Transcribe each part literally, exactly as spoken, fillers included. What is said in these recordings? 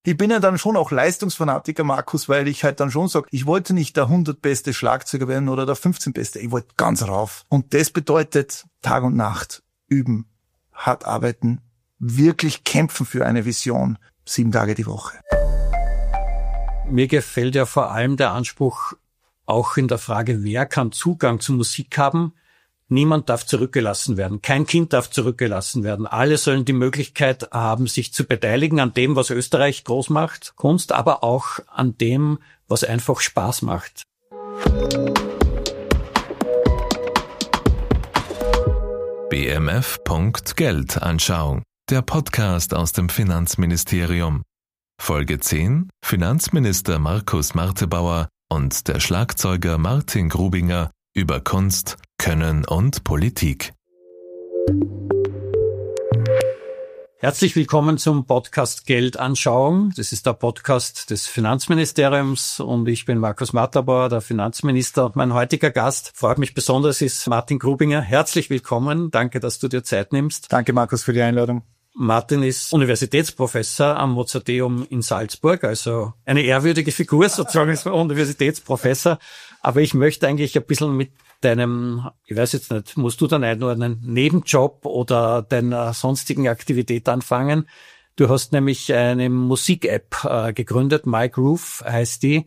Ich bin ja dann schon auch Leistungsfanatiker, Markus, weil ich halt dann schon sage, ich wollte nicht der hundert beste Schlagzeuger werden oder der fünfzehn beste. Ich wollte ganz rauf. Und das bedeutet Tag und Nacht üben, hart arbeiten, wirklich kämpfen für eine Vision, sieben Tage die Woche. Mir gefällt ja vor allem der Anspruch, auch in der Frage, wer kann Zugang zu Musik haben. Niemand darf zurückgelassen werden. Kein Kind darf zurückgelassen werden. Alle sollen die Möglichkeit haben, sich zu beteiligen an dem, was Österreich groß macht, Kunst, aber auch an dem, was einfach Spaß macht. B M F Punkt Geldanschauung. Der Podcast aus dem Finanzministerium. Folge zehn. Finanzminister Markus Martebauer und der Schlagzeuger Martin Grubinger über Kunst, Können und Politik. Herzlich willkommen zum Podcast Geldanschauung. Das ist der Podcast des Finanzministeriums und ich bin Markus Martebauer, der Finanzminister. Und mein heutiger Gast, freut mich besonders, ist Martin Grubinger. Herzlich willkommen. Danke, dass du dir Zeit nimmst. Danke, Markus, für die Einladung. Martin ist Universitätsprofessor am Mozarteum in Salzburg, also eine ehrwürdige Figur sozusagen als Universitätsprofessor. Aber ich möchte eigentlich ein bisschen mit deinem, ich weiß jetzt nicht, musst du dann einordnen, Nebenjob oder deiner sonstigen Aktivität anfangen. Du hast nämlich eine Musik-App äh, gegründet, MyGroove heißt die.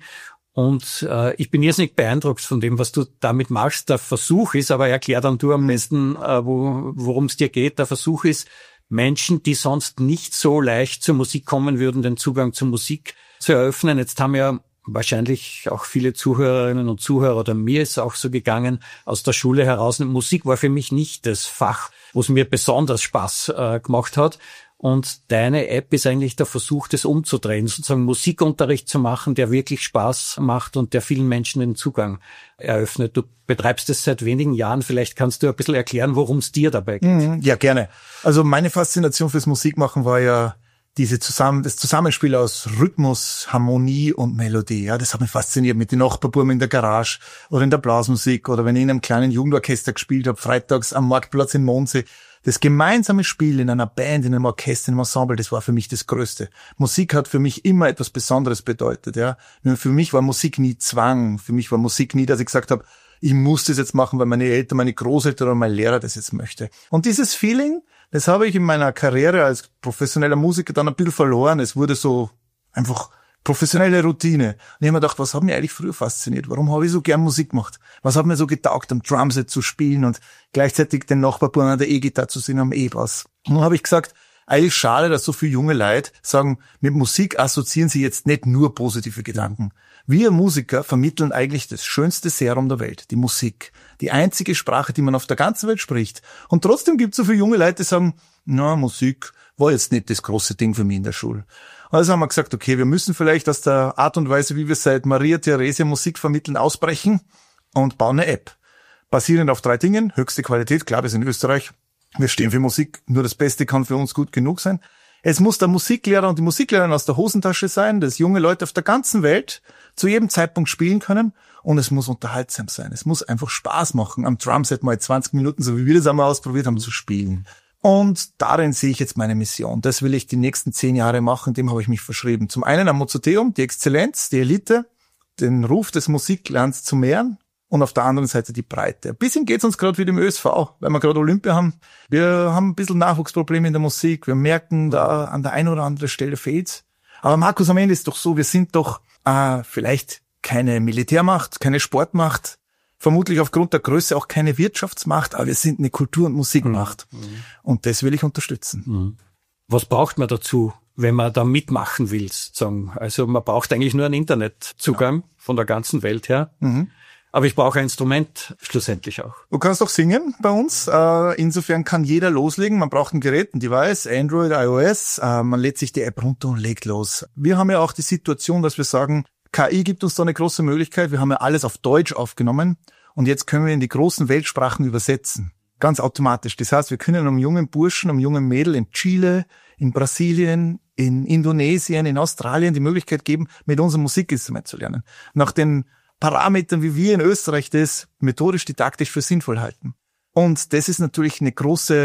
Und äh, ich bin irrsinnig beeindruckt von dem, was du damit machst. Der Versuch ist, aber erklär dann du am besten, äh, wo, worum es dir geht. Der Versuch ist, Menschen, die sonst nicht so leicht zur Musik kommen würden, den Zugang zur Musik zu eröffnen. Jetzt haben ja wahrscheinlich auch viele Zuhörerinnen und Zuhörer, oder mir ist auch so gegangen, aus der Schule heraus. Musik war für mich nicht das Fach, wo es mir besonders Spaß äh, gemacht hat. Und deine App ist eigentlich der Versuch, das umzudrehen, sozusagen Musikunterricht zu machen, der wirklich Spaß macht und der vielen Menschen den Zugang eröffnet. Du betreibst es seit wenigen Jahren. Vielleicht kannst du ein bisschen erklären, worum es dir dabei geht. Ja, gerne. Also meine Faszination fürs Musikmachen war ja diese zusammen, das Zusammenspiel aus Rhythmus, Harmonie und Melodie. Ja, das hat mich fasziniert mit den Nachbarbuben in der Garage oder in der Blasmusik oder wenn ich in einem kleinen Jugendorchester gespielt habe, freitags am Marktplatz in Mondsee. Das gemeinsame Spiel in einer Band, in einem Orchester, in einem Ensemble, das war für mich das Größte. Musik hat für mich immer etwas Besonderes bedeutet. Ja, für mich war Musik nie Zwang. Für mich war Musik nie, dass ich gesagt habe, ich muss das jetzt machen, weil meine Eltern, meine Großeltern oder mein Lehrer das jetzt möchte. Und dieses Feeling, das habe ich in meiner Karriere als professioneller Musiker dann ein bisschen verloren. Es wurde so einfach professionelle Routine. Und ich habe mir gedacht, was hat mich eigentlich früher fasziniert? Warum habe ich so gern Musik gemacht? Was hat mir so getaugt, am Drumset zu spielen und gleichzeitig den Nachbarbuben an der E-Gitarre zu singen, am E-Bass? Und dann habe ich gesagt, eigentlich schade, dass so viele junge Leute sagen, mit Musik assoziieren sie jetzt nicht nur positive Gedanken. Wir Musiker vermitteln eigentlich das schönste Serum der Welt, die Musik. Die einzige Sprache, die man auf der ganzen Welt spricht. Und trotzdem gibt es so viele junge Leute, die sagen, na, Musik war jetzt nicht das große Ding für mich in der Schule. Also haben wir gesagt, okay, wir müssen vielleicht aus der Art und Weise, wie wir seit Maria Theresia Musik vermitteln, ausbrechen und bauen eine App. Basierend auf drei Dingen, höchste Qualität, klar, wir sind in Österreich, wir stehen für Musik, nur das Beste kann für uns gut genug sein. Es muss der Musiklehrer und die Musiklehrerin aus der Hosentasche sein, dass junge Leute auf der ganzen Welt zu jedem Zeitpunkt spielen können und es muss unterhaltsam sein. Es muss einfach Spaß machen, am Drumset mal zwanzig Minuten, so wie wir das einmal ausprobiert haben, zu spielen. Und darin sehe ich jetzt meine Mission. Das will ich die nächsten zehn Jahre machen, dem habe ich mich verschrieben. Zum einen am Mozarteum, die Exzellenz, die Elite, den Ruf des Musiklernens zu mehren und auf der anderen Seite die Breite. Ein bisschen geht's uns gerade wie dem Ö S V, weil wir gerade Olympia haben. Wir haben ein bisschen Nachwuchsprobleme in der Musik. Wir merken, da an der einen oder anderen Stelle fehlt's. Aber Markus, am Ende ist doch so, wir sind doch äh, vielleicht keine Militärmacht, keine Sportmacht, vermutlich aufgrund der Größe auch keine Wirtschaftsmacht, aber wir sind eine Kultur- und Musikmacht. Mhm. Und das will ich unterstützen. Mhm. Was braucht man dazu, wenn man da mitmachen will, sozusagen? Also man braucht eigentlich nur einen Internetzugang ja. von der ganzen Welt her. Mhm. Aber ich brauche ein Instrument schlussendlich auch. Du kannst auch singen bei uns. Äh, insofern kann jeder loslegen. Man braucht ein Gerät, ein Device, Android, iOS. Äh, man lädt sich die App runter und legt los. Wir haben ja auch die Situation, dass wir sagen, K I gibt uns da eine große Möglichkeit. Wir haben ja alles auf Deutsch aufgenommen und jetzt können wir in die großen Weltsprachen übersetzen. Ganz automatisch. Das heißt, wir können einem jungen Burschen, einem jungen Mädel in Chile, in Brasilien, in Indonesien, in Australien die Möglichkeit geben, mit unserem Musikinstrument zu lernen. Nach den Parametern, wie wir in Österreich das methodisch, didaktisch für sinnvoll halten. Und das ist natürlich eine große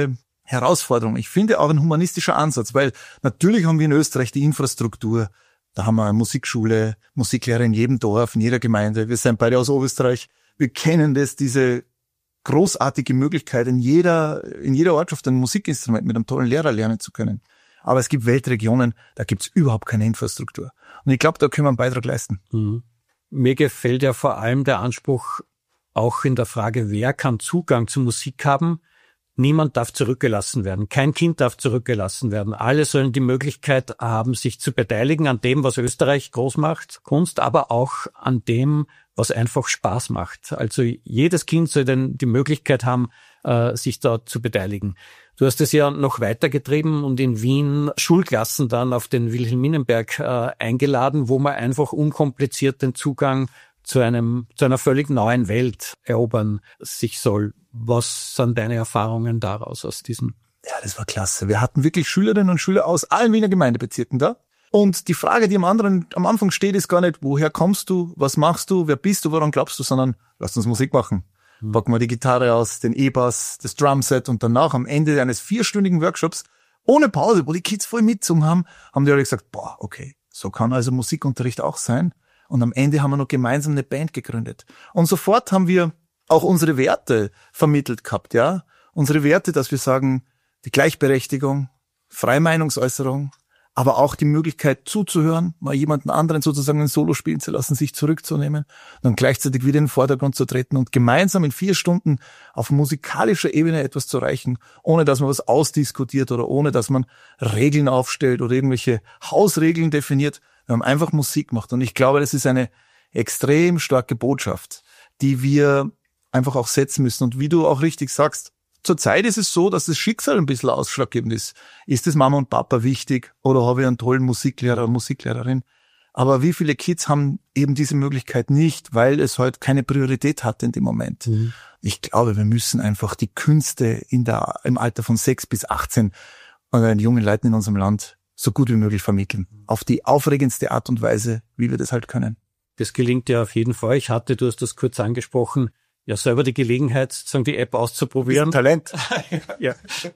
Herausforderung. Ich finde auch ein humanistischer Ansatz, weil natürlich haben wir in Österreich die Infrastruktur. Da haben wir eine Musikschule, Musiklehrer in jedem Dorf, in jeder Gemeinde. Wir sind beide aus Oberösterreich. Wir kennen das, diese großartige Möglichkeit, in jeder, in jeder Ortschaft ein Musikinstrument mit einem tollen Lehrer lernen zu können. Aber es gibt Weltregionen, da gibt's überhaupt keine Infrastruktur. Und ich glaube, da können wir einen Beitrag leisten. Mhm. Mir gefällt ja vor allem der Anspruch, auch in der Frage, wer kann Zugang zu Musik haben. Niemand darf zurückgelassen werden. Kein Kind darf zurückgelassen werden. Alle sollen die Möglichkeit haben, sich zu beteiligen an dem, was Österreich groß macht, Kunst, aber auch an dem, was einfach Spaß macht. Also jedes Kind soll dann die Möglichkeit haben, sich da zu beteiligen. Du hast es ja noch weitergetrieben und in Wien Schulklassen dann auf den Wilhelminenberg eingeladen, wo man einfach unkompliziert den Zugang zu einem, zu einer völlig neuen Welt erobern sich soll. Was sind deine Erfahrungen daraus aus diesem? Ja, das war klasse. Wir hatten wirklich Schülerinnen und Schüler aus allen Wiener Gemeindebezirken da. Und die Frage, die am anderen, am Anfang steht, ist gar nicht, woher kommst du, was machst du, wer bist du, woran glaubst du, sondern lass uns Musik machen. Hm. Packen wir die Gitarre aus, den E-Bass, das Drumset und danach am Ende eines vierstündigen Workshops, ohne Pause, wo die Kids voll mitgesungen haben, haben die alle gesagt, boah, okay, so kann also Musikunterricht auch sein. Und am Ende haben wir noch gemeinsam eine Band gegründet. Und sofort haben wir auch unsere Werte vermittelt gehabt, ja. Unsere Werte, dass wir sagen, die Gleichberechtigung, freie Meinungsäußerung, aber auch die Möglichkeit zuzuhören, mal jemanden anderen sozusagen ein Solo spielen zu lassen, sich zurückzunehmen, dann gleichzeitig wieder in den Vordergrund zu treten und gemeinsam in vier Stunden auf musikalischer Ebene etwas zu erreichen, ohne dass man was ausdiskutiert oder ohne dass man Regeln aufstellt oder irgendwelche Hausregeln definiert. Wir haben einfach Musik gemacht und ich glaube, das ist eine extrem starke Botschaft, die wir einfach auch setzen müssen. Und wie du auch richtig sagst, zurzeit ist es so, dass das Schicksal ein bisschen ausschlaggebend ist. Ist es Mama und Papa wichtig oder habe ich einen tollen Musiklehrer oder Musiklehrerin? Aber wie viele Kids haben eben diese Möglichkeit nicht, weil es heute keine Priorität hat in dem Moment? Mhm. Ich glaube, wir müssen einfach die Künste in der, im Alter von sechs bis achtzehn den jungen Leuten in unserem Land so gut wie möglich vermitteln. Auf die aufregendste Art und Weise, wie wir das halt können. Das gelingt ja auf jeden Fall. Ich hatte, du hast das kurz angesprochen, ja selber die Gelegenheit, sozusagen die App auszuprobieren. Talent. Ja.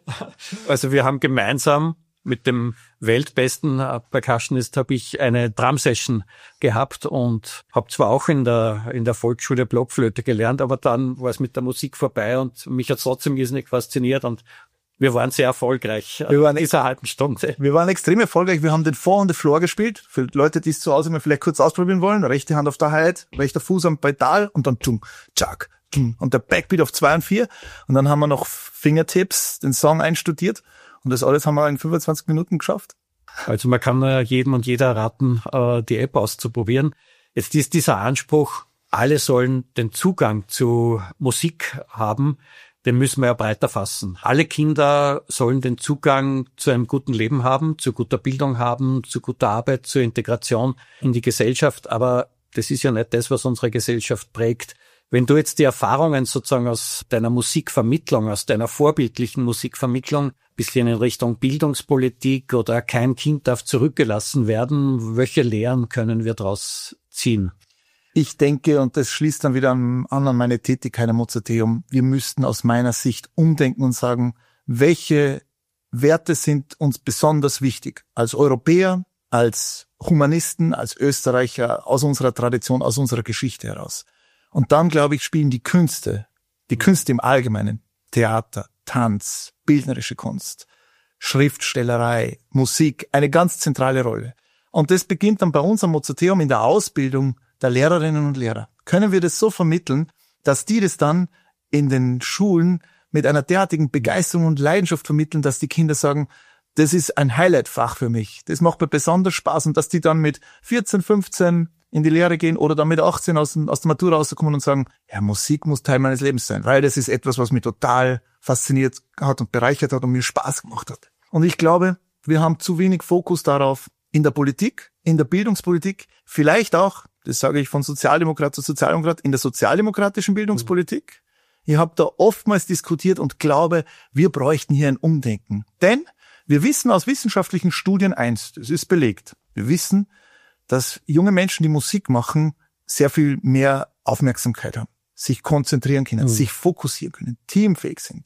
Also wir haben gemeinsam mit dem weltbesten Percussionist habe ich eine Drum-Session gehabt und habe zwar auch in der in der Volksschule Blockflöte gelernt, aber dann war es mit der Musik vorbei und mich hat es trotzdem irrsinnig fasziniert und wir waren sehr erfolgreich wir waren in dieser halben Stunde. Wir waren extrem erfolgreich. Wir haben den Four on the Floor gespielt. Für Leute, die es zu Hause mal vielleicht kurz ausprobieren wollen. Rechte Hand auf der Hi-Hat, rechter Fuß am Pedal und dann tung, tschak, tung. Und der Backbeat auf zwei und vier. Und dann haben wir noch Fingertips, den Song einstudiert. Und das alles haben wir in fünfundzwanzig Minuten geschafft. Also man kann äh, jedem und jeder raten, äh, die App auszuprobieren. Jetzt ist dieser Anspruch, alle sollen den Zugang zu Musik haben, den müssen wir ja breiter fassen. Alle Kinder sollen den Zugang zu einem guten Leben haben, zu guter Bildung haben, zu guter Arbeit, zur Integration in die Gesellschaft. Aber das ist ja nicht das, was unsere Gesellschaft prägt. Wenn du jetzt die Erfahrungen sozusagen aus deiner Musikvermittlung, aus deiner vorbildlichen Musikvermittlung, ein bisschen in Richtung Bildungspolitik oder kein Kind darf zurückgelassen werden, welche Lehren können wir daraus ziehen? Ich denke, und das schließt dann wieder an, an meine Tätigkeit am Mozarteum, wir müssten aus meiner Sicht umdenken und sagen, welche Werte sind uns besonders wichtig als Europäer, als Humanisten, als Österreicher, aus unserer Tradition, aus unserer Geschichte heraus. Und dann, glaube ich, spielen die Künste, die Künste im Allgemeinen, Theater, Tanz, bildnerische Kunst, Schriftstellerei, Musik, eine ganz zentrale Rolle. Und das beginnt dann bei uns am Mozarteum in der Ausbildung der Lehrerinnen und Lehrer. Können wir das so vermitteln, dass die das dann in den Schulen mit einer derartigen Begeisterung und Leidenschaft vermitteln, dass die Kinder sagen, das ist ein Highlight-Fach für mich, das macht mir besonders Spaß und dass die dann mit vierzehn, fünfzehn in die Lehre gehen oder dann mit achtzehn aus, aus der Matura rauskommen und sagen, ja, Musik muss Teil meines Lebens sein, weil das ist etwas, was mich total fasziniert hat und bereichert hat und mir Spaß gemacht hat. Und ich glaube, wir haben zu wenig Fokus darauf in der Politik, in der Bildungspolitik, vielleicht auch, das sage ich von Sozialdemokrat zu Sozialdemokrat, in der sozialdemokratischen Bildungspolitik. Ich habe da oftmals diskutiert und glaube, wir bräuchten hier ein Umdenken. Denn wir wissen aus wissenschaftlichen Studien eins, das ist belegt. Wir wissen, dass junge Menschen, die Musik machen, sehr viel mehr Aufmerksamkeit haben, sich konzentrieren können, mhm. sich fokussieren können, teamfähig sind.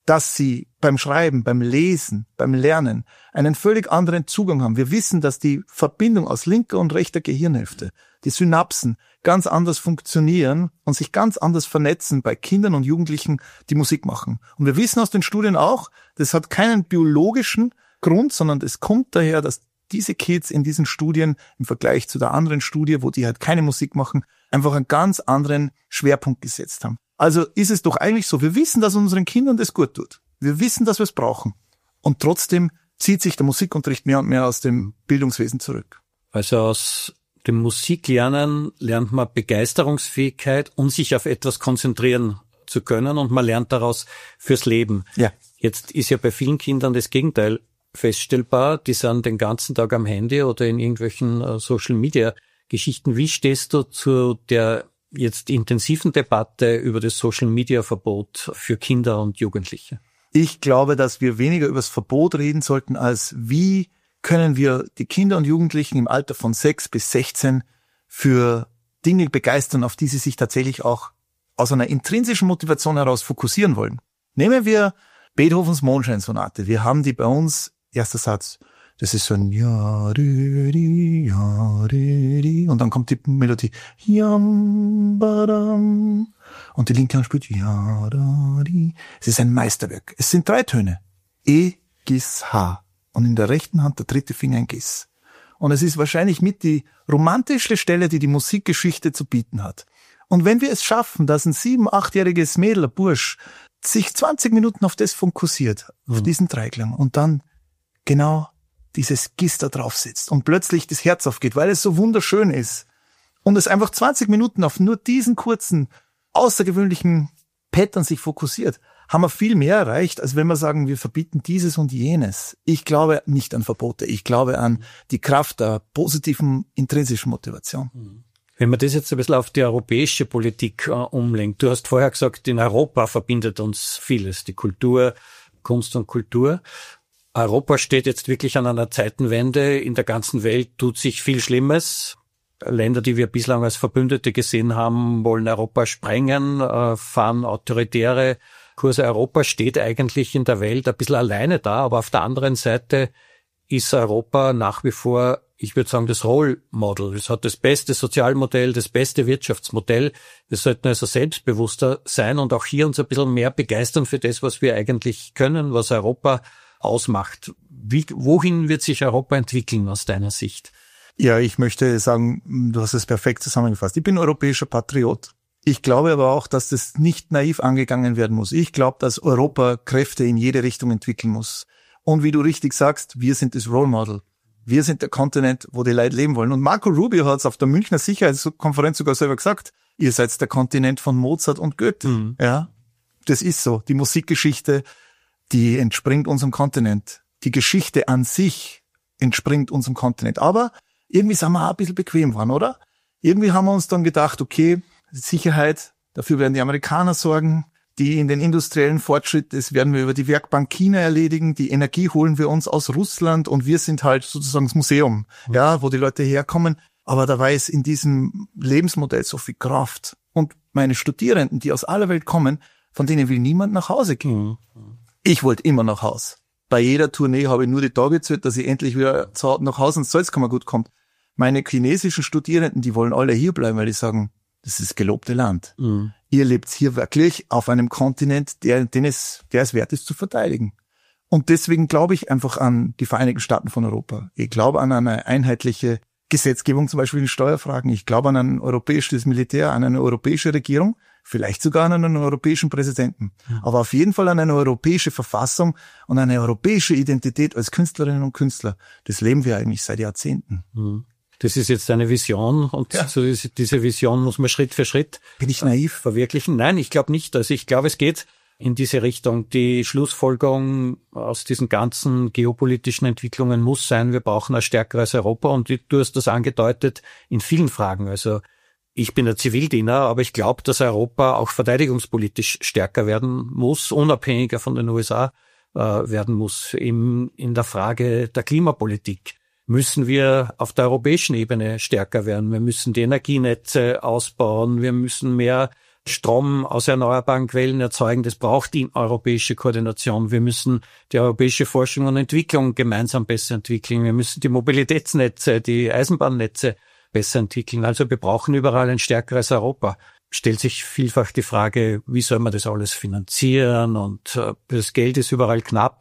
dass sie beim Schreiben, beim Lesen, beim Lernen einen völlig anderen Zugang haben. Wir wissen, dass die Verbindung aus linker und rechter Gehirnhälfte, die Synapsen, ganz anders funktionieren und sich ganz anders vernetzen bei Kindern und Jugendlichen, die Musik machen. Und wir wissen aus den Studien auch, das hat keinen biologischen Grund, sondern es kommt daher, dass diese Kids in diesen Studien im Vergleich zu der anderen Studie, wo die halt keine Musik machen, einfach einen ganz anderen Schwerpunkt gesetzt haben. Also ist es doch eigentlich so, wir wissen, dass unseren Kindern das gut tut. Wir wissen, dass wir es brauchen. Und trotzdem zieht sich der Musikunterricht mehr und mehr aus dem Bildungswesen zurück. Also aus dem Musiklernen lernt man Begeisterungsfähigkeit und sich auf etwas konzentrieren zu können und man lernt daraus fürs Leben. Ja. Jetzt ist ja bei vielen Kindern das Gegenteil feststellbar. Die sind den ganzen Tag am Handy oder in irgendwelchen uh, Social-Media-Geschichten. Wie stehst du zu der jetzt intensiven Debatte über das Social-Media-Verbot für Kinder und Jugendliche? Ich glaube, dass wir weniger über das Verbot reden sollten, als wie können wir die Kinder und Jugendlichen im Alter von sechs bis sechzehn für Dinge begeistern, auf die sie sich tatsächlich auch aus einer intrinsischen Motivation heraus fokussieren wollen. Nehmen wir Beethovens Mondscheinsonate. Wir haben die bei uns, erster Satz, das ist so ein ja, di, di, ja, di, di, und dann kommt die Melodie Yam, badam, und die linke Hand spielt ja, da, di. Es ist ein Meisterwerk. Es sind drei Töne. E, Gis, H. Und in der rechten Hand der dritte Finger ein Gis. Und es ist wahrscheinlich mit die romantischste Stelle, die die Musikgeschichte zu bieten hat. Und wenn wir es schaffen, dass ein sieben-, achtjähriges Mädel, ein Bursch, sich zwanzig Minuten auf das fokussiert, auf mhm. diesen Dreiklang, und dann genau dieses Gis da drauf sitzt und plötzlich das Herz aufgeht, weil es so wunderschön ist, und es einfach zwanzig Minuten auf nur diesen kurzen, außergewöhnlichen Pattern sich fokussiert, haben wir viel mehr erreicht, als wenn wir sagen, wir verbieten dieses und jenes. Ich glaube nicht an Verbote. Ich glaube an die Kraft der positiven, intrinsischen Motivation. Wenn man das jetzt ein bisschen auf die europäische Politik äh, umlenkt. Du hast vorher gesagt, in Europa verbindet uns vieles. Die Kultur, Kunst und Kultur. Europa steht jetzt wirklich an einer Zeitenwende. In der ganzen Welt tut sich viel Schlimmes. Länder, die wir bislang als Verbündete gesehen haben, wollen Europa sprengen, äh, fahren autoritäre Kurse. Europa steht eigentlich in der Welt ein bisschen alleine da, aber auf der anderen Seite ist Europa nach wie vor, ich würde sagen, das Role Model. Es hat das beste Sozialmodell, das beste Wirtschaftsmodell. Wir sollten also selbstbewusster sein und auch hier uns ein bisschen mehr begeistern für das, was wir eigentlich können, was Europa ausmacht. Wie, wohin wird sich Europa entwickeln aus deiner Sicht? Ja, ich möchte sagen, du hast es perfekt zusammengefasst. Ich bin europäischer Patriot. Ich glaube aber auch, dass das nicht naiv angegangen werden muss. Ich glaube, dass Europa Kräfte in jede Richtung entwickeln muss. Und wie du richtig sagst, wir sind das Role Model. Wir sind der Kontinent, wo die Leute leben wollen. Und Marco Rubio hat es auf der Münchner Sicherheitskonferenz sogar selber gesagt, ihr seid der Kontinent von Mozart und Goethe. Mhm. Ja, das ist so. Die Musikgeschichte, die entspringt unserem Kontinent. Die Geschichte an sich entspringt unserem Kontinent. Aber irgendwie sind wir auch ein bisschen bequem geworden, oder? Irgendwie haben wir uns dann gedacht, okay, Sicherheit, dafür werden die Amerikaner sorgen. Die in den industriellen Fortschritt, das werden wir über die Werkbank China erledigen. Die Energie holen wir uns aus Russland und wir sind halt sozusagen das Museum, mhm. ja, wo die Leute herkommen. Aber dabei ist in diesem Lebensmodell so viel Kraft. Und meine Studierenden, die aus aller Welt kommen, von denen will niemand nach Hause gehen. Mhm. Ich wollte immer nach Hause. Bei jeder Tournee habe ich nur die Tage gezählt, dass ich endlich wieder nach Hause ins Salzkammergut komme. Meine chinesischen Studierenden, die wollen alle hier bleiben, weil die sagen, das ist das gelobte Land. Mhm. Ihr lebt hier wirklich auf einem Kontinent, der, den es, der es wert ist zu verteidigen. Und deswegen glaube ich einfach an die Vereinigten Staaten von Europa. Ich glaube an eine einheitliche Gesetzgebung, zum Beispiel in Steuerfragen. Ich glaube an ein europäisches Militär, an eine europäische Regierung, vielleicht sogar an einen europäischen Präsidenten. Mhm. Aber auf jeden Fall an eine europäische Verfassung und eine europäische Identität als Künstlerinnen und Künstler. Das leben wir eigentlich seit Jahrzehnten. Mhm. Das ist jetzt eine Vision und ja. so diese, diese Vision muss man Schritt für Schritt Bin ich naiv? verwirklichen. Nein, ich glaube nicht. Also ich glaube, es geht in diese Richtung. Die Schlussfolgerung aus diesen ganzen geopolitischen Entwicklungen muss sein, wir brauchen ein stärkeres Europa und du hast das angedeutet in vielen Fragen. Also ich bin ein Zivildiener, aber ich glaube, dass Europa auch verteidigungspolitisch stärker werden muss, unabhängiger von den U S A äh, werden muss im, in der Frage der Klimapolitik. Müssen wir auf der europäischen Ebene stärker werden. Wir müssen die Energienetze ausbauen. Wir müssen mehr Strom aus erneuerbaren Quellen erzeugen. Das braucht die europäische Koordination. Wir müssen die europäische Forschung und Entwicklung gemeinsam besser entwickeln. Wir müssen die Mobilitätsnetze, die Eisenbahnnetze besser entwickeln. Also wir brauchen überall ein stärkeres Europa. Stellt sich vielfach die Frage, wie soll man das alles finanzieren? Und äh, das Geld ist überall knapp.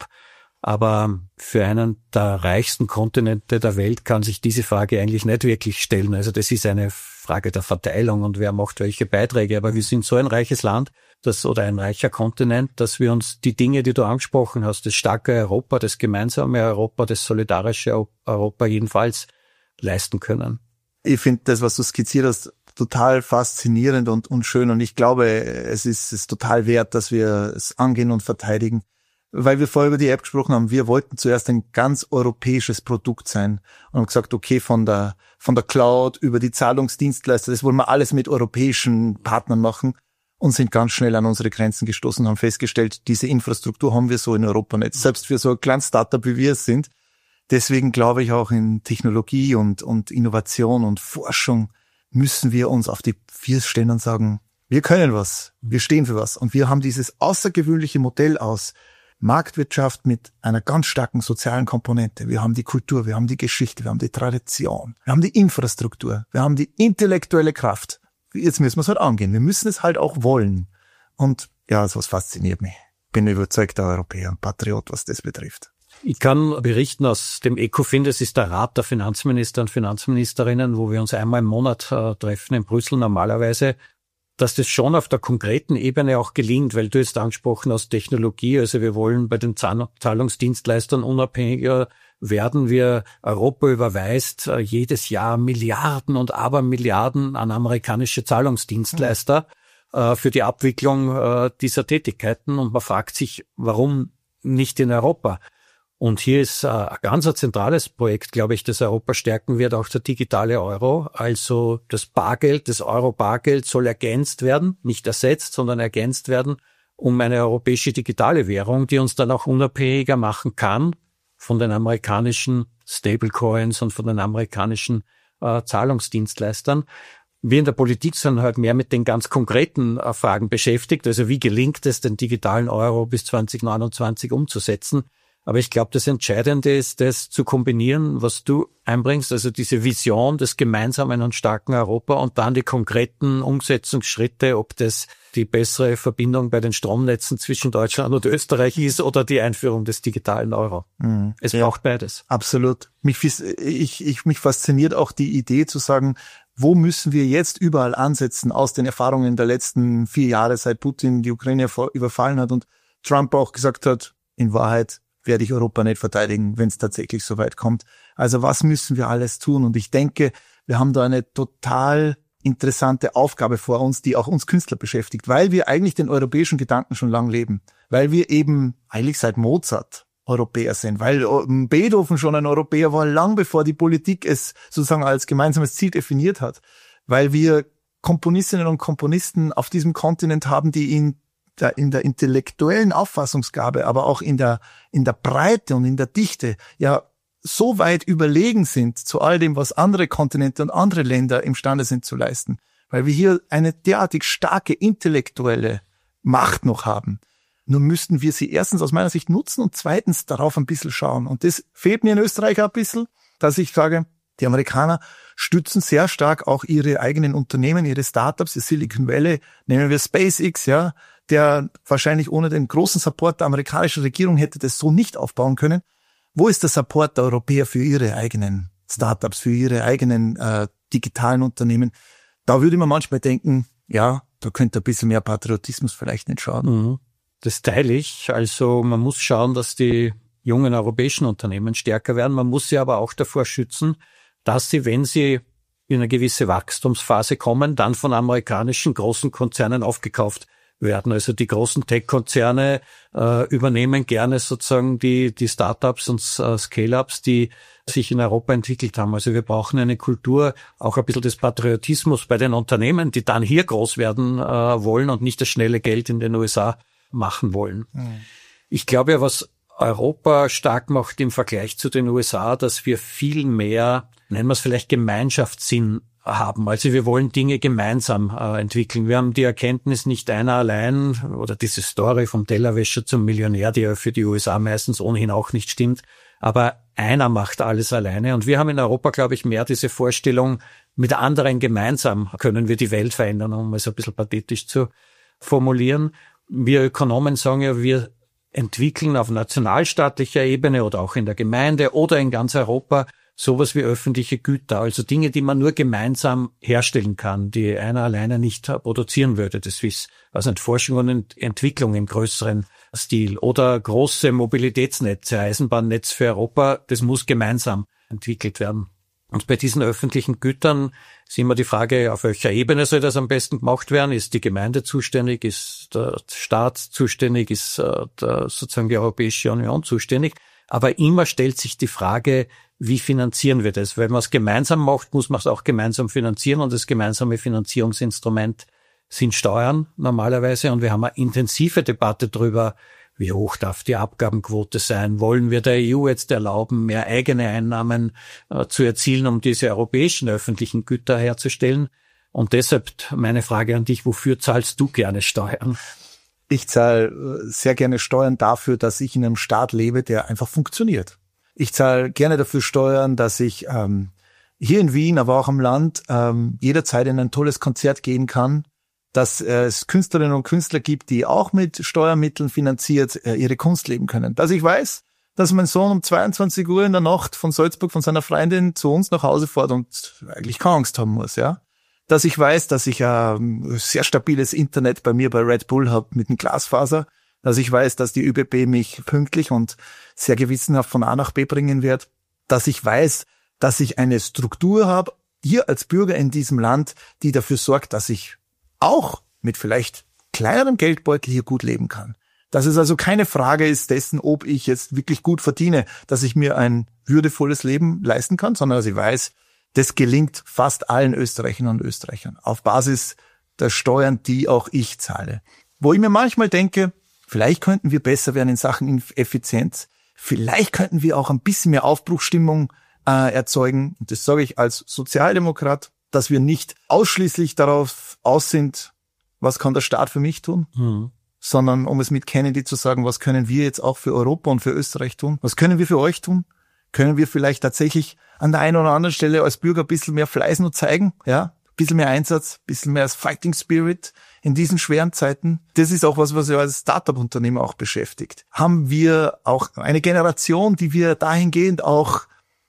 Aber für einen der reichsten Kontinente der Welt kann sich diese Frage eigentlich nicht wirklich stellen. Also das ist eine Frage der Verteilung und wer macht welche Beiträge. Aber wir sind so ein reiches Land, das oder ein reicher Kontinent, dass wir uns die Dinge, die du angesprochen hast, das starke Europa, das gemeinsame Europa, das solidarische Europa jedenfalls leisten können. Ich finde das, was du skizziert hast, total faszinierend und, und schön. Und ich glaube, es ist, es ist total wert, dass wir es angehen und verteidigen. Weil wir vorher über die App gesprochen haben, wir wollten zuerst ein ganz europäisches Produkt sein und haben gesagt, okay, von der von der Cloud über die Zahlungsdienstleister, das wollen wir alles mit europäischen Partnern machen und sind ganz schnell an unsere Grenzen gestoßen und haben festgestellt, diese Infrastruktur haben wir so in Europa nicht, selbst für so ein kleines Startup, wie wir es sind. Deswegen glaube ich auch in Technologie und und Innovation und Forschung müssen wir uns auf die Vier stellen und sagen, wir können was, wir stehen für was und wir haben dieses außergewöhnliche Modell aus Marktwirtschaft mit einer ganz starken sozialen Komponente. Wir haben die Kultur, wir haben die Geschichte, wir haben die Tradition, wir haben die Infrastruktur, wir haben die intellektuelle Kraft. Jetzt müssen wir es halt angehen. Wir müssen es halt auch wollen. Und ja, sowas fasziniert mich. Bin überzeugter Europäer und Patriot, was das betrifft. Ich kann berichten aus dem ECOFIN, das ist der Rat der Finanzminister und Finanzministerinnen, wo wir uns einmal im Monat äh, treffen in Brüssel normalerweise, dass das schon auf der konkreten Ebene auch gelingt, weil du jetzt angesprochen hast, Technologie, also wir wollen bei den Zahlungsdienstleistern unabhängiger werden. Wir, Europa überweist äh, jedes Jahr Milliarden und Abermilliarden an amerikanische Zahlungsdienstleister äh, für die Abwicklung äh, dieser Tätigkeiten und man fragt sich, warum nicht in Europa? Und hier ist äh, ein ganz ein zentrales Projekt, glaube ich, das Europa stärken wird, auch der digitale Euro. Also das Bargeld, das Euro-Bargeld soll ergänzt werden, nicht ersetzt, sondern ergänzt werden um eine europäische digitale Währung, die uns dann auch unabhängiger machen kann von den amerikanischen Stablecoins und von den amerikanischen äh, Zahlungsdienstleistern. Wir in der Politik sind halt mehr mit den ganz konkreten äh, Fragen beschäftigt. Also wie gelingt es, den digitalen Euro bis zwanzig neunundzwanzig umzusetzen? Aber ich glaube, das Entscheidende ist, das zu kombinieren, was du einbringst, also diese Vision des gemeinsamen und starken Europa und dann die konkreten Umsetzungsschritte, ob das die bessere Verbindung bei den Stromnetzen zwischen Deutschland und Österreich ist oder die Einführung des digitalen Euro. Mhm. Es ja, braucht beides. Absolut. Mich, ich, ich, mich fasziniert auch die Idee zu sagen, wo müssen wir jetzt überall ansetzen aus den Erfahrungen der letzten vier Jahre, seit Putin die Ukraine überfallen hat und Trump auch gesagt hat, in Wahrheit werde ich Europa nicht verteidigen, wenn es tatsächlich so weit kommt. Also was müssen wir alles tun? Und ich denke, wir haben da eine total interessante Aufgabe vor uns, die auch uns Künstler beschäftigt, weil wir eigentlich den europäischen Gedanken schon lang leben, weil wir eben eigentlich seit Mozart Europäer sind, weil Beethoven schon ein Europäer war, lang bevor die Politik es sozusagen als gemeinsames Ziel definiert hat, weil wir Komponistinnen und Komponisten auf diesem Kontinent haben, die ihn in der intellektuellen Auffassungsgabe, aber auch in der, in der Breite und in der Dichte ja so weit überlegen sind zu all dem, was andere Kontinente und andere Länder imstande sind zu leisten. Weil wir hier eine derartig starke intellektuelle Macht noch haben. Nur müssten wir sie erstens aus meiner Sicht nutzen und zweitens darauf ein bisschen schauen. Und das fehlt mir in Österreich ein bisschen, dass ich sage, die Amerikaner stützen sehr stark auch ihre eigenen Unternehmen, ihre Startups, die Silicon Valley, nehmen wir SpaceX, ja, der wahrscheinlich ohne den großen Support der amerikanischen Regierung hätte das so nicht aufbauen können. Wo ist der Support der Europäer für ihre eigenen Startups, für ihre eigenen äh, digitalen Unternehmen? Da würde man manchmal denken, ja, da könnte ein bisschen mehr Patriotismus vielleicht nicht schaden. Das teile ich. Also man muss schauen, dass die jungen europäischen Unternehmen stärker werden. Man muss sie aber auch davor schützen, dass sie, wenn sie in eine gewisse Wachstumsphase kommen, dann von amerikanischen großen Konzernen aufgekauft werden. Also die großen Tech-Konzerne äh, übernehmen gerne sozusagen die die Startups und äh, Scale-Ups, die sich in Europa entwickelt haben. Also wir brauchen eine Kultur, auch ein bisschen des Patriotismus bei den Unternehmen, die dann hier groß werden äh, wollen und nicht das schnelle Geld in den U S A machen wollen. Mhm. Ich glaube ja, was Europa stark macht im Vergleich zu den U S A, dass wir viel mehr, nennen wir es vielleicht Gemeinschaftssinn, haben. Also wir wollen Dinge gemeinsam äh, entwickeln. Wir haben die Erkenntnis, nicht einer allein, oder diese Story vom Tellerwäscher zum Millionär, die ja für die U S A meistens ohnehin auch nicht stimmt, aber einer macht alles alleine. Und wir haben in Europa, glaube ich, mehr diese Vorstellung, mit anderen gemeinsam können wir die Welt verändern, um es ein bisschen pathetisch zu formulieren. Wir Ökonomen sagen ja, wir entwickeln auf nationalstaatlicher Ebene oder auch in der Gemeinde oder in ganz Europa sowas wie öffentliche Güter, also Dinge, die man nur gemeinsam herstellen kann, die einer alleine nicht produzieren würde. Das ist also Forschung und Entwicklung im größeren Stil. Oder große Mobilitätsnetze, Eisenbahnnetz für Europa, das muss gemeinsam entwickelt werden. Und bei diesen öffentlichen Gütern ist immer die Frage, auf welcher Ebene soll das am besten gemacht werden? Ist die Gemeinde zuständig? Ist der Staat zuständig? Ist äh, der, sozusagen die Europäische Union zuständig? Aber immer stellt sich die Frage, wie finanzieren wir das? Wenn man es gemeinsam macht, muss man es auch gemeinsam finanzieren. Und das gemeinsame Finanzierungsinstrument sind Steuern normalerweise. Und wir haben eine intensive Debatte darüber, wie hoch darf die Abgabenquote sein? Wollen wir der E U jetzt erlauben, mehr eigene Einnahmen äh, zu erzielen, um diese europäischen öffentlichen Güter herzustellen? Und deshalb meine Frage an dich, wofür zahlst du gerne Steuern? Ich zahle sehr gerne Steuern dafür, dass ich in einem Staat lebe, der einfach funktioniert. Ich zahle gerne dafür Steuern, dass ich ähm, hier in Wien, aber auch am Land, ähm, jederzeit in ein tolles Konzert gehen kann, dass äh, es Künstlerinnen und Künstler gibt, die auch mit Steuermitteln finanziert äh, ihre Kunst leben können. Dass ich weiß, dass mein Sohn um zweiundzwanzig Uhr in der Nacht von Salzburg von seiner Freundin zu uns nach Hause fährt und eigentlich keine Angst haben muss, ja. Dass ich weiß, dass ich ein äh, sehr stabiles Internet bei mir bei Red Bull habe mit einem Glasfaser. Dass ich weiß, dass die ÖBB mich pünktlich und sehr gewissenhaft von A nach B bringen wird. Dass ich weiß, dass ich eine Struktur habe, hier als Bürger in diesem Land, die dafür sorgt, dass ich auch mit vielleicht kleinerem Geldbeutel hier gut leben kann. Dass es also keine Frage ist dessen, ob ich jetzt wirklich gut verdiene, dass ich mir ein würdevolles Leben leisten kann, sondern dass ich weiß, das gelingt fast allen Österreicherinnen und Österreichern auf Basis der Steuern, die auch ich zahle. Wo ich mir manchmal denke, vielleicht könnten wir besser werden in Sachen Effizienz, vielleicht könnten wir auch ein bisschen mehr Aufbruchsstimmung äh, erzeugen. Und das sage ich als Sozialdemokrat, dass wir nicht ausschließlich darauf aus sind, was kann der Staat für mich tun, mhm. sondern um es mit Kennedy zu sagen, was können wir jetzt auch für Europa und für Österreich tun? Was können wir für euch tun? Können wir vielleicht tatsächlich an der einen oder anderen Stelle als Bürger ein bisschen mehr Fleiß nur zeigen? Ja, ein bisschen mehr Einsatz, ein bisschen mehr Fighting Spirit in diesen schweren Zeiten. Das ist auch was, was wir als Startup-Unternehmer auch beschäftigt. Haben wir auch eine Generation, die wir dahingehend auch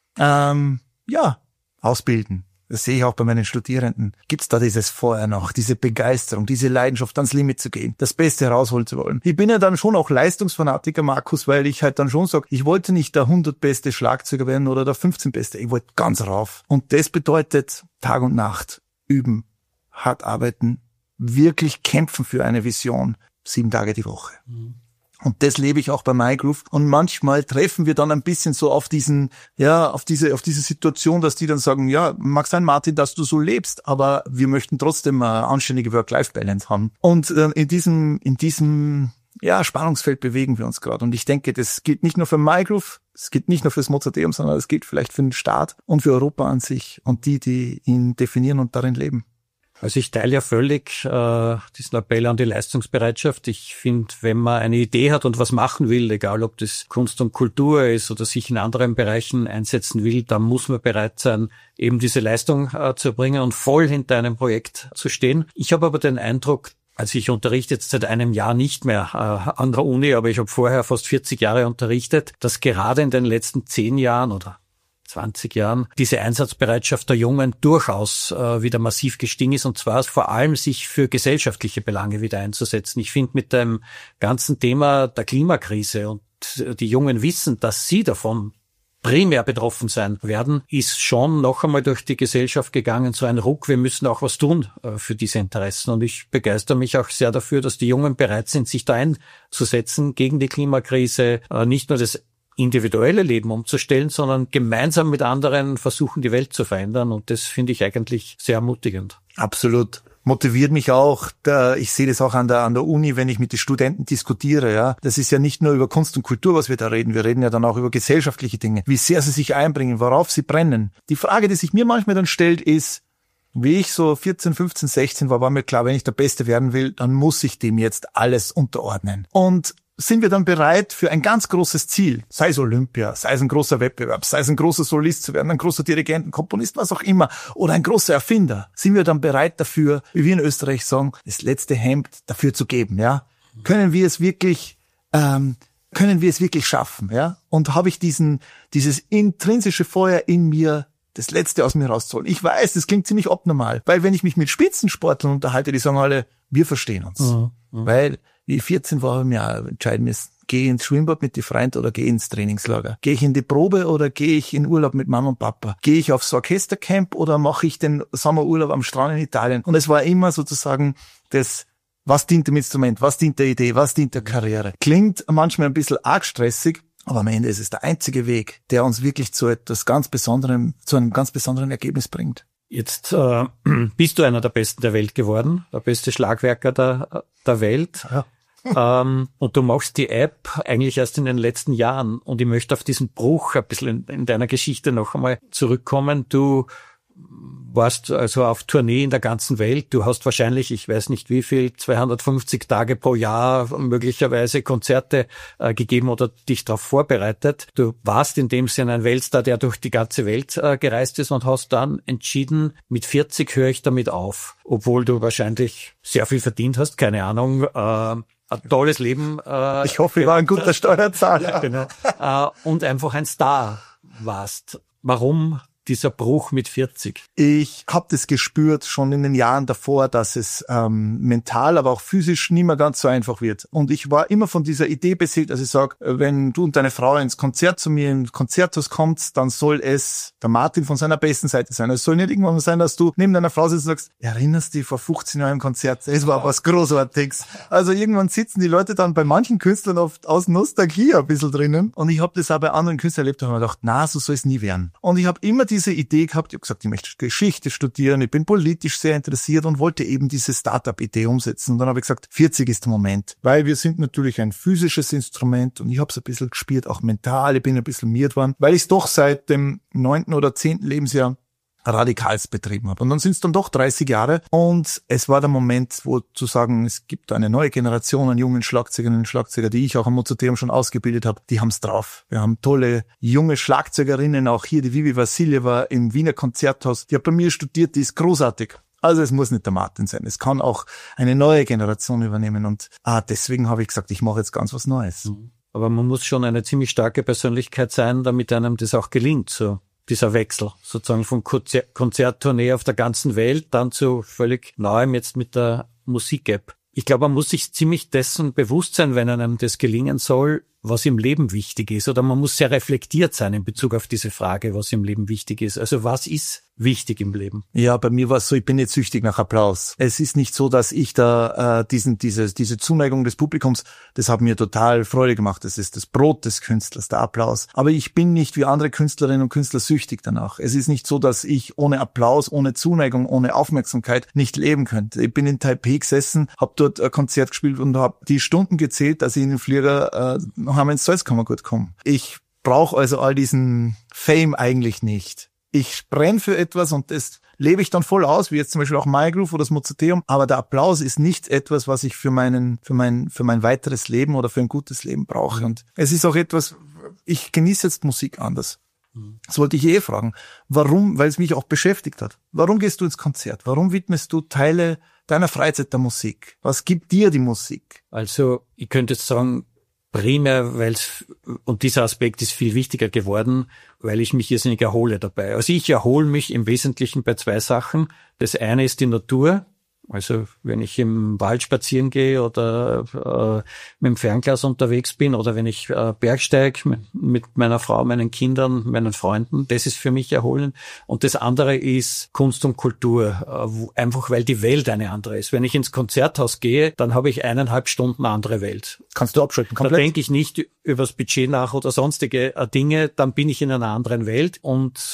ähm, ja ausbilden? Das sehe ich auch bei meinen Studierenden. Gibt's da dieses Feuer noch, diese Begeisterung, diese Leidenschaft, ans Limit zu gehen, das Beste herausholen zu wollen? Ich bin ja dann schon auch Leistungsfanatiker, Markus, weil ich halt dann schon sage, ich wollte nicht der hundertbeste Schlagzeuger werden oder der fünfzehnbeste. Ich wollte ganz rauf. Und das bedeutet Tag und Nacht üben, hart arbeiten, wirklich kämpfen für eine Vision, sieben Tage die Woche. Mhm. Und das lebe ich auch bei MyGroove. Und manchmal treffen wir dann ein bisschen so auf diesen, ja, auf diese, auf diese Situation, dass die dann sagen, ja, mag sein, Martin, dass du so lebst, aber wir möchten trotzdem eine anständige Work-Life-Balance haben. Und äh, in diesem, in diesem, ja, Spannungsfeld bewegen wir uns gerade. Und ich denke, das gilt nicht nur für MyGroove, es gilt nicht nur fürs Mozarteum, sondern es gilt vielleicht für den Staat und für Europa an sich und die, die ihn definieren und darin leben. Also ich teile ja völlig äh, diesen Appell an die Leistungsbereitschaft. Ich finde, wenn man eine Idee hat und was machen will, egal ob das Kunst und Kultur ist oder sich in anderen Bereichen einsetzen will, dann muss man bereit sein, eben diese Leistung äh, zu bringen und voll hinter einem Projekt zu stehen. Ich habe aber den Eindruck, also ich unterrichte jetzt seit einem Jahr nicht mehr äh, an der Uni, aber ich habe vorher fast vierzig Jahre unterrichtet, dass gerade in den letzten zehn Jahren oder zwanzig Jahren diese Einsatzbereitschaft der Jungen durchaus äh, wieder massiv gestiegen ist, und zwar vor allem sich für gesellschaftliche Belange wieder einzusetzen. Ich finde, mit dem ganzen Thema der Klimakrise und die Jungen wissen, dass sie davon primär betroffen sein werden, ist schon noch einmal durch die Gesellschaft gegangen, so ein Ruck, wir müssen auch was tun äh, für diese Interessen. Und ich begeister mich auch sehr dafür, dass die Jungen bereit sind, sich da einzusetzen gegen die Klimakrise, äh, nicht nur das individuelle Leben umzustellen, sondern gemeinsam mit anderen versuchen, die Welt zu verändern. Und das finde ich eigentlich sehr ermutigend. Absolut. Motiviert mich auch. Ich sehe das auch an der, an der Uni, wenn ich mit den Studenten diskutiere. Ja, das ist ja nicht nur über Kunst und Kultur, was wir da reden. Wir reden ja dann auch über gesellschaftliche Dinge. Wie sehr sie sich einbringen, worauf sie brennen. Die Frage, die sich mir manchmal dann stellt, ist, Wie ich so vierzehn, fünfzehn, sechzehn war, war mir klar, wenn ich der Beste werden will, dann muss ich dem jetzt alles unterordnen. Und sind wir dann bereit für ein ganz großes Ziel, sei es Olympia, sei es ein großer Wettbewerb, sei es ein großer Solist zu werden, ein großer Dirigent, ein Komponist, was auch immer, oder ein großer Erfinder, sind wir dann bereit dafür, wie wir in Österreich sagen, das letzte Hemd dafür zu geben, ja? Können wir es wirklich, ähm, können wir es wirklich schaffen, ja? Und habe ich diesen, dieses intrinsische Feuer in mir, das Letzte aus mir rauszuholen. Ich weiß, das klingt ziemlich abnormal, weil wenn ich mich mit Spitzensportlern unterhalte, die sagen alle, wir verstehen uns. Mhm. Mhm. Weil, wie ich vierzehn war, habe ich mir auch entscheiden müssen, gehe ich ins Schwimmbad mit den Freunden oder gehe ich ins Trainingslager? Gehe ich in die Probe oder gehe ich in Urlaub mit Mama und Papa? Gehe ich aufs Orchestercamp oder mache ich den Sommerurlaub am Strand in Italien? Und es war immer sozusagen das, was dient dem Instrument, was dient der Idee, was dient der Karriere. Klingt manchmal ein bisschen arg stressig, aber am Ende ist es der einzige Weg, der uns wirklich zu etwas ganz Besonderem, zu einem ganz besonderen Ergebnis bringt. Jetzt äh, bist du einer der Besten der Welt geworden, der beste Schlagwerker der, der Welt. Ja. ähm, und du machst die App eigentlich erst in den letzten Jahren. Und ich möchte auf diesen Bruch ein bisschen in, in deiner Geschichte noch einmal zurückkommen. Du warst also auf Tournee in der ganzen Welt. Du hast wahrscheinlich, ich weiß nicht wie viel, zweihundertfünfzig Tage pro Jahr möglicherweise Konzerte äh, gegeben oder dich darauf vorbereitet. Du warst in dem Sinne ein Weltstar, der durch die ganze Welt äh, gereist ist und hast dann entschieden, mit vierzig höre ich damit auf. Obwohl du wahrscheinlich sehr viel verdient hast, keine Ahnung, äh, ein tolles Leben. Äh, ich hoffe, ich war ein guter Steuerzahler. Ja, genau. äh, und einfach ein Star warst. Warum dieser Bruch mit vierzig? Ich habe das gespürt schon in den Jahren davor, dass es ähm, mental, aber auch physisch nicht mehr ganz so einfach wird. Und ich war immer von dieser Idee beseelt, dass ich sage, wenn du und deine Frau ins Konzert zu mir ins Konzerthaus kommt, dann soll es der Martin von seiner besten Seite sein. Es soll nicht irgendwann sein, dass du neben deiner Frau sitzt und sagst, erinnerst du dich vor fünfzehn Jahren im Konzert? Es war was Großartiges. Also irgendwann sitzen die Leute dann bei manchen Künstlern oft aus Nostalgie ein bisschen drinnen. Und ich habe das auch bei anderen Künstlern erlebt und habe mir gedacht, na, so soll es nie werden. Und ich habe immer die diese Idee gehabt, ich habe gesagt, ich möchte Geschichte studieren, ich bin politisch sehr interessiert und wollte eben diese Start-up-Idee umsetzen. Und dann habe ich gesagt, vierzig ist der Moment, weil wir sind natürlich ein physisches Instrument und ich habe es ein bisschen gespürt, auch mental, ich bin ein bisschen miert worden, weil ich es doch seit dem neunten oder zehnten Lebensjahr radikals betrieben habe. Und dann sind es dann doch dreißig Jahre und es war der Moment, wo zu sagen, es gibt eine neue Generation an jungen Schlagzeugerinnen und Schlagzeuger, die ich auch am Mozarteum schon ausgebildet habe, die haben es drauf. Wir haben tolle junge Schlagzeugerinnen, auch hier die Vivi Vassiljeva im Wiener Konzerthaus, die hat bei mir studiert, die ist großartig. Also es muss nicht der Martin sein, es kann auch eine neue Generation übernehmen und ah, deswegen habe ich gesagt, ich mache jetzt ganz was Neues. Aber man muss schon eine ziemlich starke Persönlichkeit sein, damit einem das auch gelingt, so. Dieser Wechsel sozusagen von Konzer- Konzerttournee auf der ganzen Welt dann zu völlig Neuem jetzt mit der Musik-App. Ich glaube, man muss sich ziemlich dessen bewusst sein, wenn einem das gelingen soll, was im Leben wichtig ist. Oder man muss sehr reflektiert sein in Bezug auf diese Frage, was im Leben wichtig ist. Also was ist wichtig im Leben? Ja, bei mir war es so, ich bin nicht süchtig nach Applaus. Es ist nicht so, dass ich da äh, diesen diese diese Zuneigung des Publikums, das hat mir total Freude gemacht. Das ist das Brot des Künstlers, der Applaus. Aber ich bin nicht wie andere Künstlerinnen und Künstler süchtig danach. Es ist nicht so, dass ich ohne Applaus, ohne Zuneigung, ohne Aufmerksamkeit nicht leben könnte. Ich bin in Taipei gesessen, habe dort ein Konzert gespielt und habe die Stunden gezählt, dass ich in den Flieger äh, haben ins Salzkammergut kommen. Ich brauche also all diesen Fame eigentlich nicht. Ich brenne für etwas und das lebe ich dann voll aus, wie jetzt zum Beispiel auch My Groove oder das Mozarteum. Aber der Applaus ist nicht etwas, was ich für meinen, für mein, für mein weiteres Leben oder für ein gutes Leben brauche. Und es ist auch etwas, ich genieße jetzt Musik anders. Das wollte ich eh fragen. Warum? Weil es mich auch beschäftigt hat. Warum gehst du ins Konzert? Warum widmest du Teile deiner Freizeit der Musik? Was gibt dir die Musik? Also, ich könnte jetzt sagen, primär, weil es, und dieser Aspekt ist viel wichtiger geworden, weil ich mich irrsinnig erhole dabei. Also ich erhole mich im Wesentlichen bei zwei Sachen. Das eine ist die Natur. Also wenn ich im Wald spazieren gehe oder äh, mit dem Fernglas unterwegs bin oder wenn ich äh, bergsteige mit, mit meiner Frau, meinen Kindern, meinen Freunden, das ist für mich erholend. Und das andere ist Kunst und Kultur, äh, wo, einfach weil die Welt eine andere ist. Wenn ich ins Konzerthaus gehe, dann habe ich eineinhalb Stunden eine andere Welt. Kannst du abschalten komplett? Da denke ich nicht über das Budget nach oder sonstige äh, Dinge, dann bin ich in einer anderen Welt und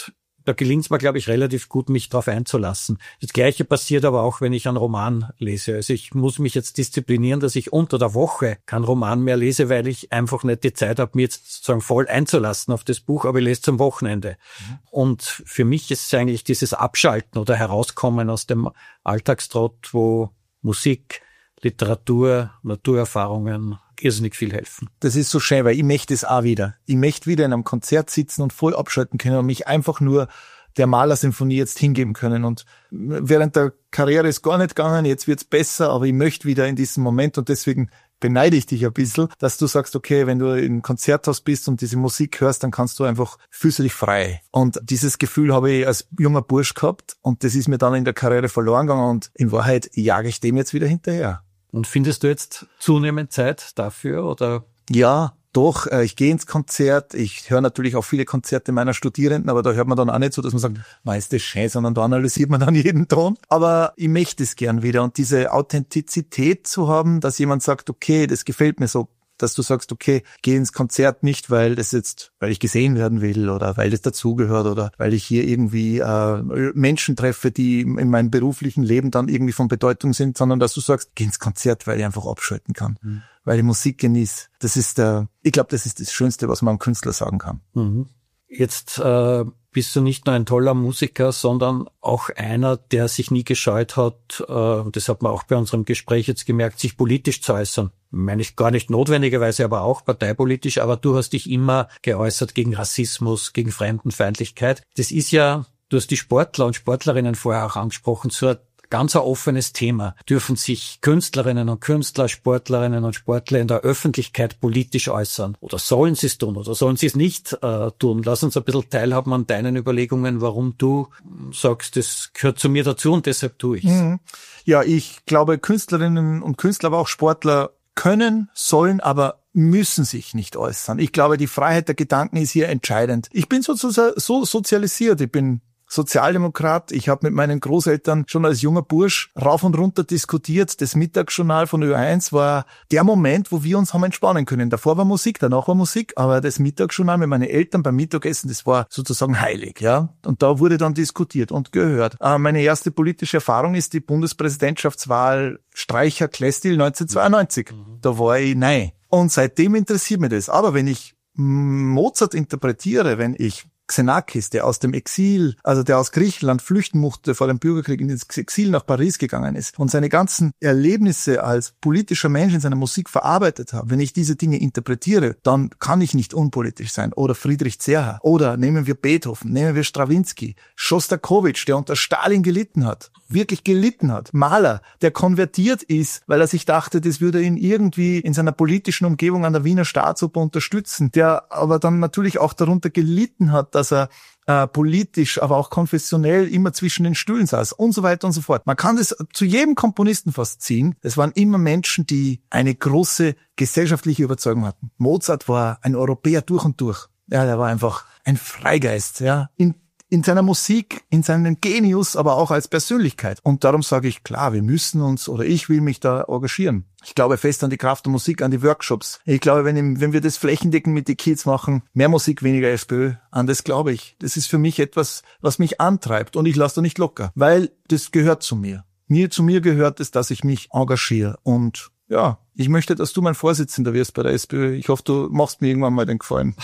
da gelingt es mir, glaube ich, relativ gut, mich darauf einzulassen. Das Gleiche passiert aber auch, wenn ich einen Roman lese. Also ich muss mich jetzt disziplinieren, dass ich unter der Woche keinen Roman mehr lese, weil ich einfach nicht die Zeit habe, mir jetzt sozusagen voll einzulassen auf das Buch, aber ich lese zum Wochenende. Mhm. Und für mich ist es eigentlich dieses Abschalten oder Herauskommen aus dem Alltagstrott, wo Musik, Literatur, Naturerfahrungen irrsinnig viel helfen. Das ist so schön, weil ich möchte es auch wieder. Ich möchte wieder in einem Konzert sitzen und voll abschalten können und mich einfach nur der Malersymphonie jetzt hingeben können. Und während der Karriere ist gar nicht gegangen, jetzt wird's besser, aber ich möchte wieder in diesem Moment und deswegen beneide ich dich ein bisschen, dass du sagst, okay, wenn du im Konzerthaus bist und diese Musik hörst, dann kannst du einfach, fühlst du dich frei. Und dieses Gefühl habe ich als junger Bursch gehabt und das ist mir dann in der Karriere verloren gegangen und in Wahrheit jage ich dem jetzt wieder hinterher. Und findest du jetzt zunehmend Zeit dafür, oder? Ja, doch. Ich gehe ins Konzert. Ich höre natürlich auch viele Konzerte meiner Studierenden, aber da hört man dann auch nicht so, dass man sagt, man ist das schön, sondern da analysiert man dann jeden Ton. Aber ich möchte es gern wieder. Und diese Authentizität zu haben, dass jemand sagt, okay, das gefällt mir so, dass du sagst, okay, geh ins Konzert nicht, weil das jetzt, weil ich gesehen werden will oder weil das dazugehört oder weil ich hier irgendwie äh, Menschen treffe, die in meinem beruflichen Leben dann irgendwie von Bedeutung sind, sondern dass du sagst, geh ins Konzert, weil ich einfach abschalten kann, mhm. weil ich Musik genieße. Das ist der, ich glaube, das ist das Schönste, was man einem Künstler sagen kann. Mhm. Jetzt äh, bist du nicht nur ein toller Musiker, sondern auch einer, der sich nie gescheut hat, äh, das hat man auch bei unserem Gespräch jetzt gemerkt, sich politisch zu äußern. Meine ich gar nicht notwendigerweise, aber auch parteipolitisch, aber du hast dich immer geäußert gegen Rassismus, gegen Fremdenfeindlichkeit. Das ist ja, du hast die Sportler und Sportlerinnen vorher auch angesprochen, so ein ganz ein offenes Thema. Dürfen sich Künstlerinnen und Künstler, Sportlerinnen und Sportler in der Öffentlichkeit politisch äußern? Oder sollen sie es tun oder sollen sie es nicht äh, tun? Lass uns ein bisschen teilhaben an deinen Überlegungen, warum du sagst, das gehört zu mir dazu und deshalb tue ich es. Mhm. Ja, ich glaube, Künstlerinnen und Künstler, aber auch Sportler können, sollen, aber müssen sich nicht äußern. Ich glaube, die Freiheit der Gedanken ist hier entscheidend. Ich bin so, so, so sozialisiert, ich bin Sozialdemokrat. Ich habe mit meinen Großeltern schon als junger Bursch rauf und runter diskutiert. Das Mittagsjournal von Ö eins war der Moment, wo wir uns haben entspannen können. Davor war Musik, danach war Musik, aber das Mittagsjournal mit meinen Eltern beim Mittagessen, das war sozusagen heilig, ja. Und da wurde dann diskutiert und gehört. Äh, meine erste politische Erfahrung ist die Bundespräsidentschaftswahl Streicher-Klestil neunzehnhundertzweiundneunzig. Mhm. Da war ich nein. Und seitdem interessiert mich das. Aber wenn ich Mozart interpretiere, wenn ich Xenakis, der aus dem Exil, also der aus Griechenland flüchten musste vor dem Bürgerkrieg, in das Exil nach Paris gegangen ist und seine ganzen Erlebnisse als politischer Mensch in seiner Musik verarbeitet hat, wenn ich diese Dinge interpretiere, dann kann ich nicht unpolitisch sein. Oder Friedrich Zerha. Oder nehmen wir Beethoven, nehmen wir Strawinsky, Schostakowitsch, der unter Stalin gelitten hat, wirklich gelitten hat. Mahler, der konvertiert ist, weil er sich dachte, das würde ihn irgendwie in seiner politischen Umgebung an der Wiener Staatsoper unterstützen, der aber dann natürlich auch darunter gelitten hat, dass er äh, politisch, aber auch konfessionell immer zwischen den Stühlen saß und so weiter und so fort. Man kann das zu jedem Komponisten fast ziehen. Es waren immer Menschen, die eine große gesellschaftliche Überzeugung hatten. Mozart war ein Europäer durch und durch. Ja, der war einfach ein Freigeist, ja, in in seiner Musik, in seinem Genius, aber auch als Persönlichkeit. Und darum sage ich, klar, wir müssen uns, oder ich will mich da engagieren. Ich glaube fest an die Kraft der Musik, an die Workshops. Ich glaube, wenn, wenn wir das flächendeckend mit den Kids machen, mehr Musik, weniger SPÖ, an das glaube ich. Das ist für mich etwas, was mich antreibt und ich lasse da nicht locker, weil das gehört zu mir. Mir, zu mir gehört es, dass ich mich engagiere und ja, ich möchte, dass du mein Vorsitzender wirst bei der SPÖ. Ich hoffe, du machst mir irgendwann mal den Gefallen.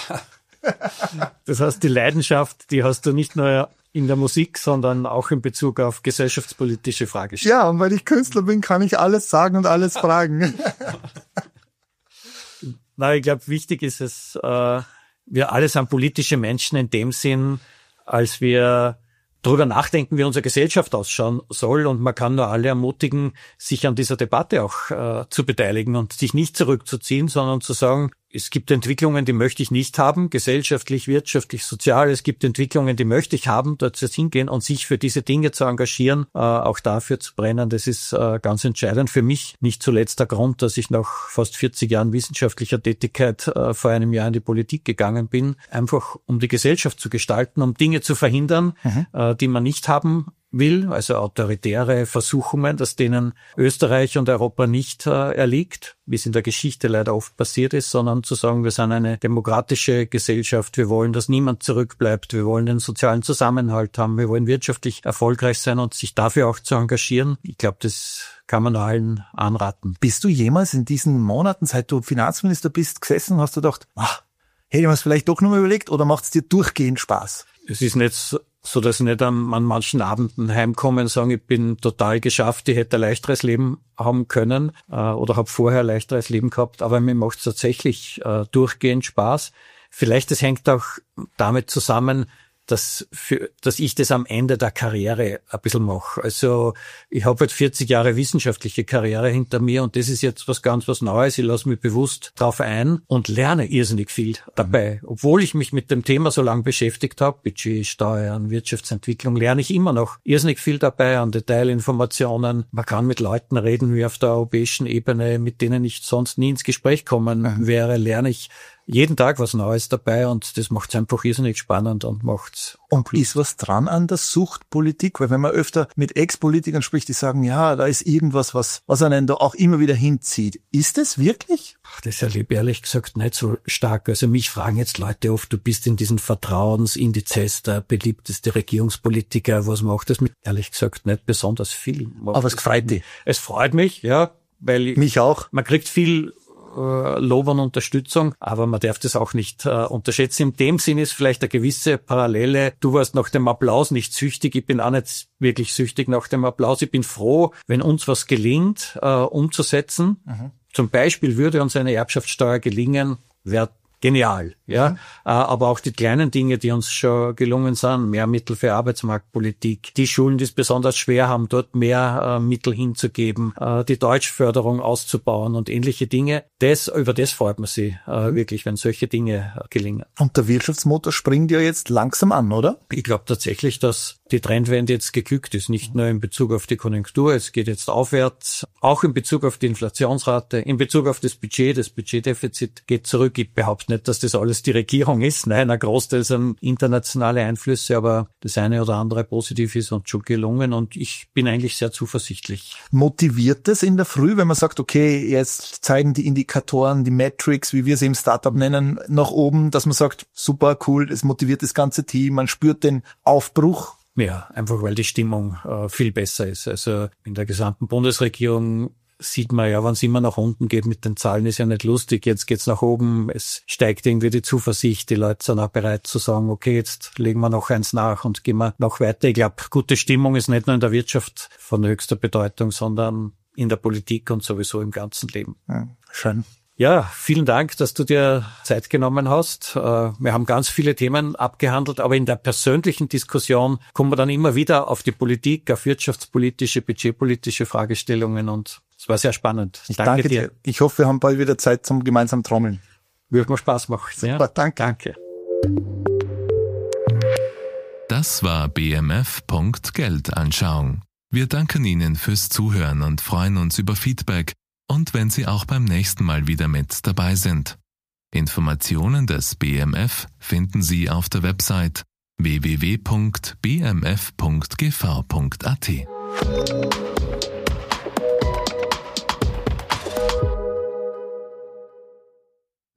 Das heißt, die Leidenschaft, die hast du nicht nur in der Musik, sondern auch in Bezug auf gesellschaftspolitische Fragestellungen. Ja, und weil ich Künstler bin, kann ich alles sagen und alles fragen. Na, ich glaube, wichtig ist es, äh, wir alle sind politische Menschen in dem Sinn, als wir darüber nachdenken, wie unsere Gesellschaft ausschauen soll. Und man kann nur alle ermutigen, sich an dieser Debatte auch äh, zu beteiligen und sich nicht zurückzuziehen, sondern zu sagen, es gibt Entwicklungen, die möchte ich nicht haben, gesellschaftlich, wirtschaftlich, sozial. Es gibt Entwicklungen, die möchte ich haben, dort zu hingehen und sich für diese Dinge zu engagieren, äh, auch dafür zu brennen. Das ist äh, ganz entscheidend für mich. Nicht zuletzt der Grund, dass ich nach fast vierzig Jahren wissenschaftlicher Tätigkeit äh, vor einem Jahr in die Politik gegangen bin, einfach um die Gesellschaft zu gestalten, um Dinge zu verhindern, mhm. äh, die wir nicht haben will, also autoritäre Versuchungen, dass denen Österreich und Europa nicht äh, erliegt, wie es in der Geschichte leider oft passiert ist, sondern zu sagen, wir sind eine demokratische Gesellschaft, wir wollen, dass niemand zurückbleibt, wir wollen den sozialen Zusammenhalt haben, wir wollen wirtschaftlich erfolgreich sein und sich dafür auch zu engagieren. Ich glaube, das kann man allen anraten. Bist du jemals in diesen Monaten, seit du Finanzminister bist, gesessen und hast du gedacht, ach, hätte ich mir es vielleicht doch nochmal überlegt, oder macht es dir durchgehend Spaß? Es ist nicht so, so dass ich nicht an, an manchen Abenden heimkomme und sagen, ich bin total geschafft, ich hätte ein leichteres Leben haben können äh, oder habe vorher ein leichteres Leben gehabt, aber mir macht es tatsächlich äh, durchgehend Spaß. Vielleicht, das hängt auch damit zusammen, dass, für, dass ich das am Ende der Karriere ein bisschen mache. Also ich habe halt vierzig Jahre wissenschaftliche Karriere hinter mir und das ist jetzt was ganz was Neues. Ich lasse mich bewusst drauf ein und lerne irrsinnig viel dabei. Obwohl ich mich mit dem Thema so lange beschäftigt habe, Budget, Steuern, Wirtschaftsentwicklung, lerne ich immer noch irrsinnig viel dabei an Detailinformationen. Man kann mit Leuten reden wie auf der europäischen Ebene, mit denen ich sonst nie ins Gespräch kommen wäre, lerne ich jeden Tag was Neues dabei und das macht es einfach irrsinnig spannend und macht's. Und ist was dran an der Suchtpolitik? Weil wenn man öfter mit Ex-Politikern spricht, die sagen, ja, da ist irgendwas, was, was einen da auch immer wieder hinzieht. Ist es wirklich? Ach, das erlebe ich ehrlich gesagt nicht so stark. Also mich fragen jetzt Leute oft, du bist in diesen Vertrauensindizes der beliebteste Regierungspolitiker. Was macht das mit? Ehrlich gesagt nicht besonders viel. Aber es freut dich. Es freut mich, ja, weil ich, mich auch. Man kriegt viel Lob und Unterstützung, aber man darf das auch nicht äh, unterschätzen. In dem Sinn ist vielleicht eine gewisse Parallele. Du warst nach dem Applaus nicht süchtig, ich bin auch nicht wirklich süchtig nach dem Applaus. Ich bin froh, wenn uns was gelingt, äh, umzusetzen. Mhm. Zum Beispiel würde uns eine Erbschaftssteuer gelingen, wäre genial, ja. Mhm. Aber auch die kleinen Dinge, die uns schon gelungen sind, mehr Mittel für Arbeitsmarktpolitik, die Schulen, die es besonders schwer haben, dort mehr äh, Mittel hinzugeben, äh, die Deutschförderung auszubauen und ähnliche Dinge. Das, über das freut man sich äh, wirklich, wenn solche Dinge äh, gelingen. Und der Wirtschaftsmotor springt ja jetzt langsam an, oder? Ich glaube tatsächlich, dass die Trendwende jetzt geglückt ist, nicht nur in Bezug auf die Konjunktur, es geht jetzt aufwärts, auch in Bezug auf die Inflationsrate, in Bezug auf das Budget, das Budgetdefizit geht zurück. Ich behaupte nicht, dass das alles die Regierung ist. Nein, ein Großteil sind internationale Einflüsse, aber das eine oder andere positiv ist und schon gelungen und ich bin eigentlich sehr zuversichtlich. Motiviert es in der Früh, wenn man sagt, okay, jetzt zeigen die Indikatoren, die Metrics, wie wir sie im Startup nennen, nach oben, dass man sagt, super, cool, es motiviert das ganze Team, man spürt den Aufbruch? Ja, einfach weil die Stimmung äh, viel besser ist. Also in der gesamten Bundesregierung sieht man ja, wenn es immer nach unten geht mit den Zahlen, ist ja nicht lustig. Jetzt geht's nach oben, es steigt irgendwie die Zuversicht. Die Leute sind auch bereit zu sagen, okay, jetzt legen wir noch eins nach und gehen wir noch weiter. Ich glaube, gute Stimmung ist nicht nur in der Wirtschaft von höchster Bedeutung, sondern in der Politik und sowieso im ganzen Leben. Ja, schön. Ja, vielen Dank, dass du dir Zeit genommen hast. Wir haben ganz viele Themen abgehandelt, aber in der persönlichen Diskussion kommen wir dann immer wieder auf die Politik, auf wirtschaftspolitische, budgetpolitische Fragestellungen und es war sehr spannend. Ich danke, danke dir. dir. Ich hoffe, wir haben bald wieder Zeit zum gemeinsamen Trommeln. Würde mir Spaß machen. Super, ja? danke. Danke. Das war B M F Punkt Geldanschauung. Wir danken Ihnen fürs Zuhören und freuen uns über Feedback und wenn Sie auch beim nächsten Mal wieder mit dabei sind. Informationen des B M F finden Sie auf der Website w w w punkt b m f punkt g v punkt a t.